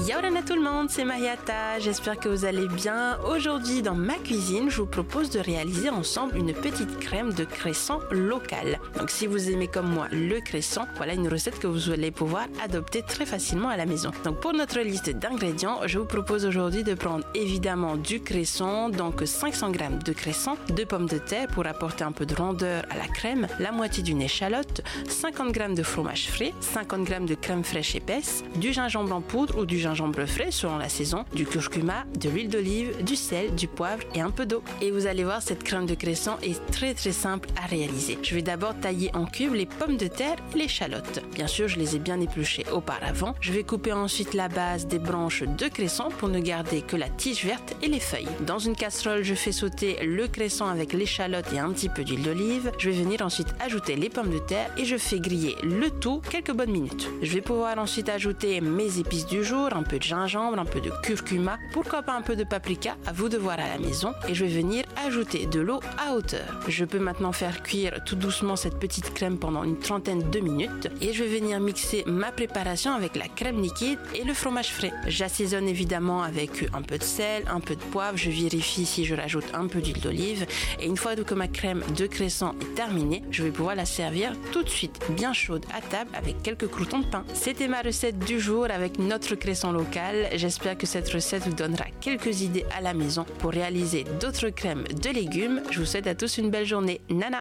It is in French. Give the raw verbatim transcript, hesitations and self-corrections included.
Yaorana tout le monde, c'est Mariata, j'espère que vous allez bien. Aujourd'hui dans ma cuisine, je vous propose de réaliser ensemble une petite crème de cresson locale. Donc si vous aimez comme moi le cresson, voilà une recette que vous allez pouvoir adopter très facilement à la maison. Donc pour notre liste d'ingrédients, je vous propose aujourd'hui de prendre évidemment du cresson, donc cinq cents grammes de cresson, deux pommes de terre pour apporter un peu de rondeur à la crème, la moitié d'une échalote, cinquante grammes de fromage frais, cinquante grammes de crème fraîche épaisse, du gingembre en poudre ou du gingembre frais selon la saison, du curcuma, de l'huile d'olive, du sel, du poivre et un peu d'eau. Et vous allez voir, cette crème de cresson est très très simple à réaliser. Je vais d'abord tailler en cubes les pommes de terre et l'échalote. Bien sûr, je les ai bien épluchées auparavant. Je vais couper ensuite la base des branches de cresson pour ne garder que la tige verte et les feuilles. Dans une casserole, je fais sauter le cresson avec l'échalote et un petit peu d'huile d'olive. Je vais venir ensuite ajouter les pommes de terre et je fais griller le tout quelques bonnes minutes. Je vais pouvoir ensuite ajouter mes épices du jour, un peu de gingembre, un peu de curcuma, pourquoi pas un peu de paprika, à vous de voir à la maison. Et je vais venir ajouter de l'eau à hauteur. Je peux maintenant faire cuire tout doucement cette petite crème pendant une trentaine de minutes et je vais venir mixer ma préparation avec la crème liquide et le fromage frais. J'assaisonne évidemment avec un peu de sel, un peu de poivre, je vérifie si je rajoute un peu d'huile d'olive et une fois que ma crème de cresson est terminée, je vais pouvoir la servir tout de suite bien chaude à table avec quelques croûtons de pain. C'était ma recette du jour avec notre cresson local. J'espère que cette recette vous donnera quelques idées à la maison pour réaliser d'autres crèmes de légumes. Je vous souhaite à tous une belle journée. Nana!